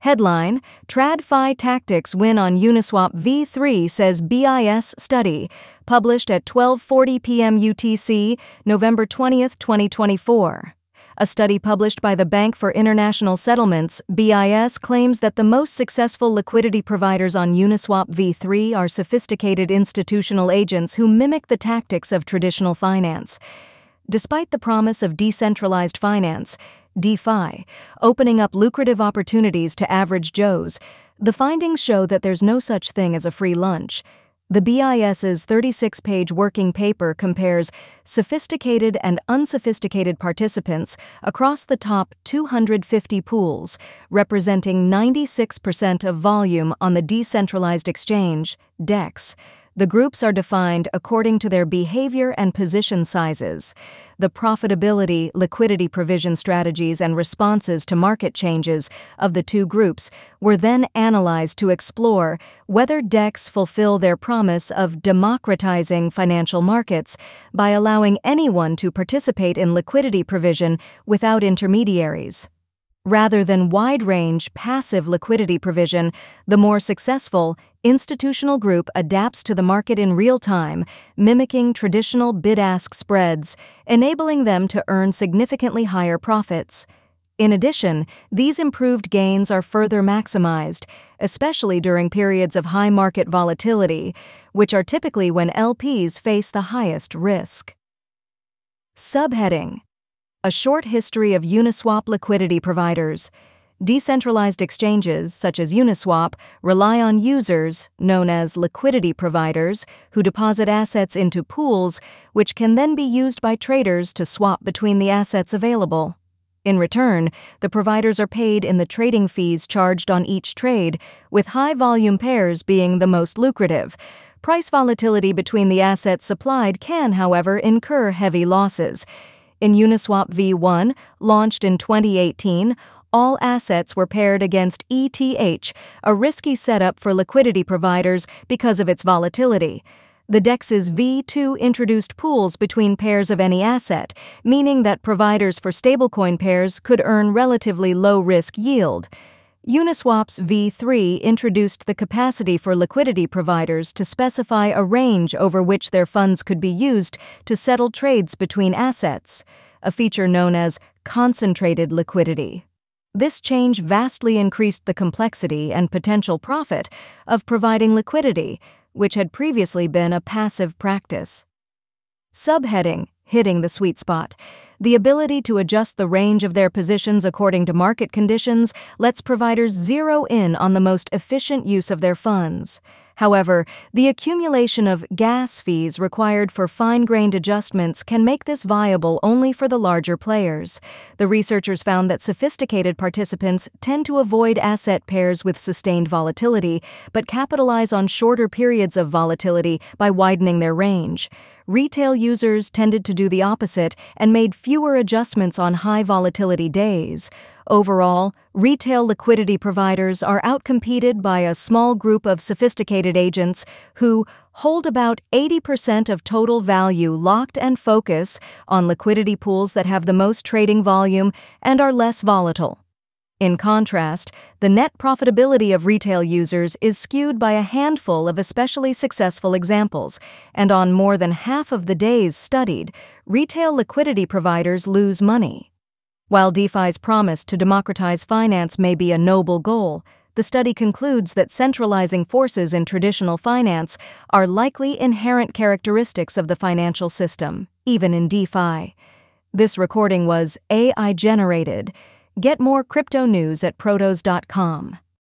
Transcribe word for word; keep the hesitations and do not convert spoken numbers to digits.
Headline: TradFi Tactics Win on Uniswap V three, says B I S study, published at twelve forty p m U T C, November twentieth, twenty twenty-four. A study published by the Bank for International Settlements, B I S, claims that the most successful liquidity providers on Uniswap V three are sophisticated institutional agents who mimic the tactics of traditional finance. Despite the promise of decentralized finance, DeFi, opening up lucrative opportunities to average Joes, the findings show that there's no such thing as a free lunch. The BIS's thirty-six page working paper compares sophisticated and unsophisticated participants across the top two hundred fifty pools, representing ninety-six percent of volume on the decentralized exchange, DEX. The groups are defined according to their behavior and position sizes. The profitability, liquidity provision strategies, and responses to market changes of the two groups were then analyzed to explore whether DEX fulfill their promise of democratizing financial markets by allowing anyone to participate in liquidity provision without intermediaries. Rather than wide-range, passive liquidity provision, the more successful institutional group adapts to the market in real time, mimicking traditional bid-ask spreads, enabling them to earn significantly higher profits. In addition, these improved gains are further maximized, especially during periods of high market volatility, which are typically when L Ps face the highest risk. Subheading: A short history of Uniswap liquidity providers. Decentralized exchanges, such as Uniswap, rely on users, known as liquidity providers, who deposit assets into pools, which can then be used by traders to swap between the assets available. In return, the providers are paid in the trading fees charged on each trade, with high-volume pairs being the most lucrative. Price volatility between the assets supplied can, however, incur heavy losses. In Uniswap V one, launched in twenty eighteen, all assets were paired against E T H, a risky setup for liquidity providers because of its volatility. The DEX's V two introduced pools between pairs of any asset, meaning that providers for stablecoin pairs could earn relatively low-risk yield. Uniswap's V three introduced the capacity for liquidity providers to specify a range over which their funds could be used to settle trades between assets, a feature known as concentrated liquidity. This change vastly increased the complexity and potential profit of providing liquidity, which had previously been a passive practice. Subheading: Hitting the sweet spot. The ability to adjust the range of their positions according to market conditions lets providers zero in on the most efficient use of their funds. However, the accumulation of gas fees required for fine-grained adjustments can make this viable only for the larger players. The researchers found that sophisticated participants tend to avoid asset pairs with sustained volatility, but capitalize on shorter periods of volatility by widening their range. Retail users tended to do the opposite and made fewer adjustments on high volatility days. Overall, retail liquidity providers are outcompeted by a small group of sophisticated agents who hold about eighty percent of total value locked and focus on liquidity pools that have the most trading volume and are less volatile. In contrast, the net profitability of retail users is skewed by a handful of especially successful examples, and on more than half of the days studied, retail liquidity providers lose money. While DeFi's promise to democratize finance may be a noble goal, the study concludes that centralizing forces in traditional finance are likely inherent characteristics of the financial system, even in DeFi. This recording was A I generated. Get more crypto news at protos dot com.